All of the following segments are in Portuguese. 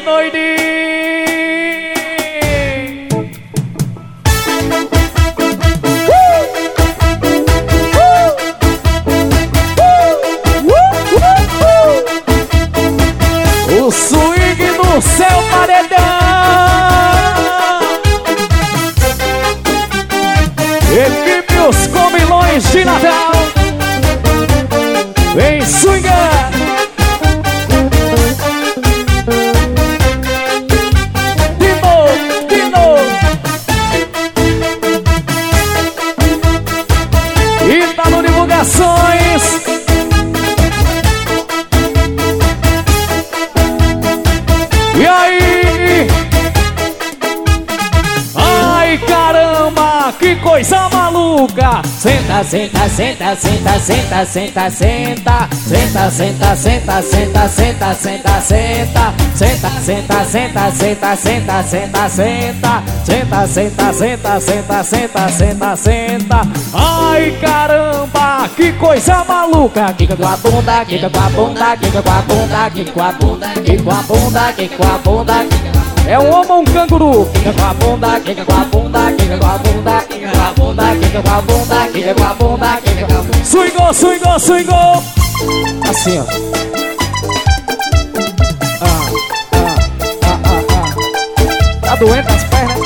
doidinho. O swing do seu paredão. Equipe Os Comilões de Natal. Vem swingar. De novo, de novo. Italo Divulgações. E aí? Ai, caramba, que coisa maluca! Senta, senta, senta, senta, senta, senta, senta. Senta, senta, senta, senta, senta, senta, senta. Senta, senta, senta, senta, senta, senta, senta. Senta, senta, senta, senta, senta, senta, senta. Ai, caramba, que coisa maluca! Quica com a bunda, quica com a bunda, quica com a bunda, quica com a bunda, quica com a bunda, quica com a bunda. É um homem ou um canguru? Quica com a bunda, quica com a bunda, quica com a bunda, quica com a bunda, quica com a bunda, quica com a bunda, quica com a bunda. Swingou, swingou, swingou. Assim, ó. Tá doendo as pernas?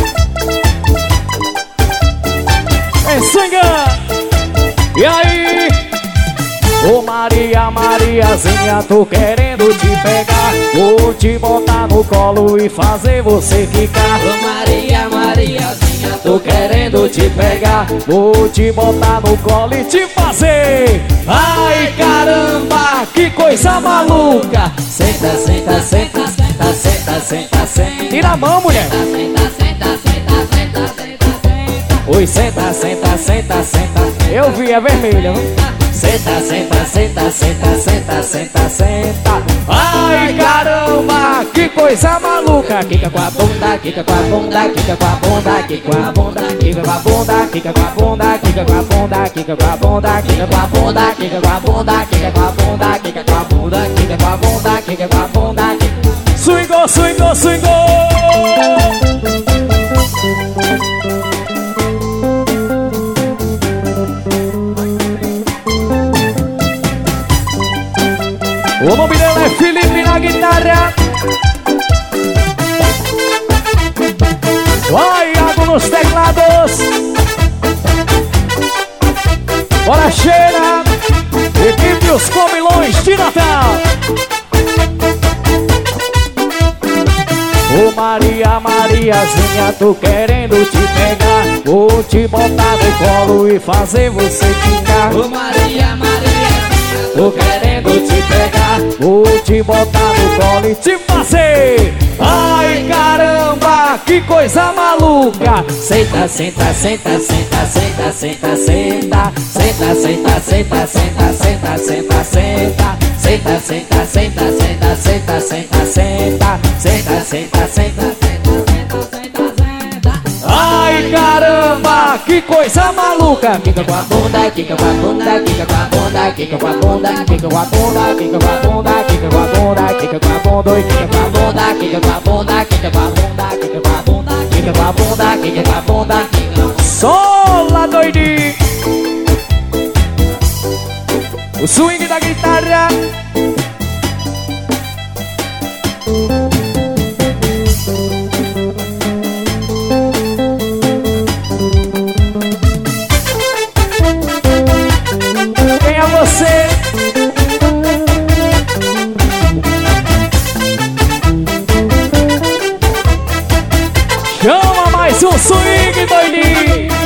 Vem swingar. E aí? Ô Maria, Mariazinha, tô querendo te pegar. Vou te botar no colo e fazer você ficar. Ô Maria, Mariazinha, tô querendo te pegar. Vou te botar no colo e te fazer. Ai, caramba, que coisa maluca. Senta, senta, senta, senta, senta, senta, senta. Tira a mão, mulher. Senta, senta, senta, senta, senta, senta. Oi, senta, senta, senta, senta. Eu vi, é vermelha, não? Senta, senta, senta, senta, senta, senta, senta. Ai, caramba, que coisa maluca. Quica com a bunda, quica com a bunda, quica com a bunda, quica com a bunda, quica com a bunda, quica com a bunda, quica com a bunda, quica com a bunda, quica com a bunda, quica com a bunda, quica com a bunda, quica com a bunda, quica com a bunda, quica com a bunda. Swingou, swingou, swingou. O nome dela é Felipe na guitarra. Vai, Iago nos teclados. Bora, cheira. Equipe Os Comilões de Natal. Ô Maria, Mariazinha, tô querendo te pegar. Vou te botar no colo e fazer você ficar. Ô Maria, Mariazinha, tô querendo te pegar. Vou te botar no colo e te fazer. Ai, caramba, que coisa maluca. Senta, senta, senta, senta, senta, senta, senta. Senta, senta, senta, senta, senta, senta, senta. Senta, senta, senta, senta, senta, senta, senta. Senta, senta, senta, senta, senta, senta, senta. Ai, caramba, que coisa maluca. Quica com a bunda, quica com a bunda, quica com a bunda, quica com a bunda, quica com a bunda, quica com a bunda, quica com a bunda, quica com a bunda, quica com a bunda, quica com a bunda, quica com a bunda, quica com a bunda, quica com a bunda, quica com a bunda, quica com a bunda. Sola, doidinho. O swing da guitarra. Quem é você? Chama mais um swing, doidinho.